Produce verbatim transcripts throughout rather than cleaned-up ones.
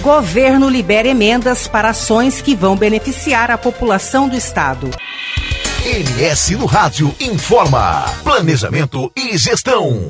Governo libera emendas para ações que vão beneficiar a população do estado. M S no Rádio informa. Planejamento e gestão.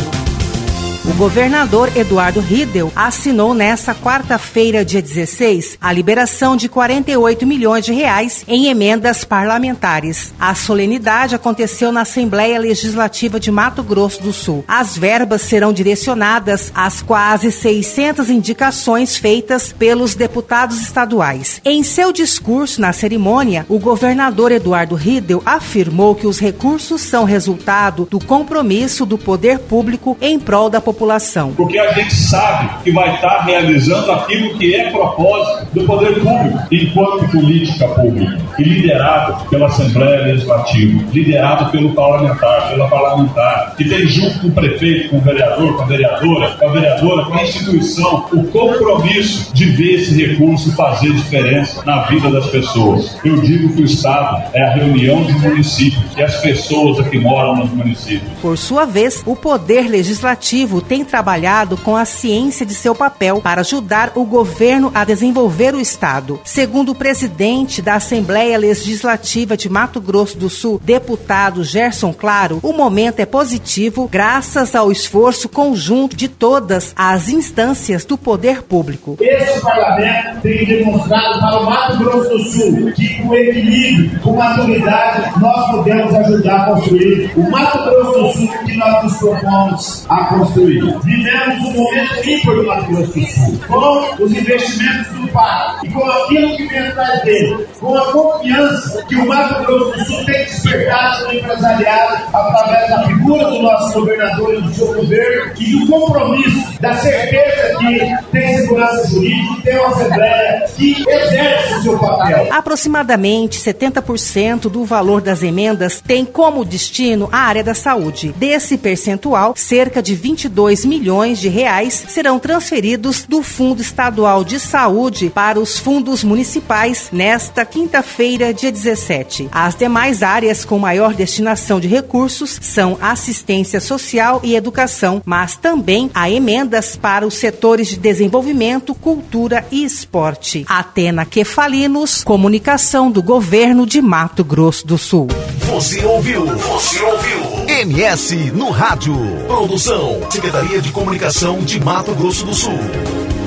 O governador Eduardo Riedel assinou nesta quarta-feira, dia dezesseis, a liberação de quarenta e oito milhões de reais em emendas parlamentares. A solenidade aconteceu na Assembleia Legislativa de Mato Grosso do Sul. As verbas serão direcionadas às quase seiscentas indicações feitas pelos deputados estaduais. Em seu discurso na cerimônia, o governador Eduardo Riedel afirmou que os recursos são resultado do compromisso do poder público em prol da população. Porque a gente sabe que vai estar realizando aquilo que é propósito do poder público, enquanto política pública, e liderado pela Assembleia Legislativa, liderado pelo parlamentar, pela parlamentar, que tem junto com o prefeito, com o vereador, com a vereadora, com a vereadora, com a instituição, o compromisso de ver esse recurso fazer diferença na vida das pessoas. Eu digo que o Estado é a reunião de municípios e as pessoas que moram nos municípios. Por sua vez, o Poder Legislativo tem trabalhado com a ciência de seu papel para ajudar o governo a desenvolver o Estado. Segundo o presidente da Assembleia Legislativa de Mato Grosso do Sul, deputado Gerson Claro, o momento é positivo graças ao esforço conjunto de todas as instâncias do poder público. Esse parlamento tem demonstrado para o Mato Grosso do Sul que com equilíbrio, com maturidade, nós podemos ajudar a construir o Mato Grosso do Sul que nós nos propomos a construir. Vivemos um momento ímpar do Mato Grosso do Sul, com os investimentos do P A C e com aquilo que vem atrás dele, com a confiança que o Mato Grosso do Sul tem despertado no empresariado através da figura do nosso governador e do seu governo e do compromisso, da certeza que tem segurança jurídica e tem uma Assembleia que exerce o seu papel. Aproximadamente setenta por cento do valor das emendas tem como destino a área da saúde. Desse percentual, cerca de vinte e dois milhões de reais serão transferidos do Fundo Estadual de Saúde para os fundos municipais nesta quinta-feira, dia dezessete. As demais áreas com maior destinação de recursos são assistência social e educação, mas também há emendas para os setores de desenvolvimento, cultura e esporte. Atena Kefalinos, comunicação do governo de Mato Grosso do Sul. Você ouviu? Você ouviu? M S no Rádio. Produção, Secretaria de Comunicação de Mato Grosso do Sul.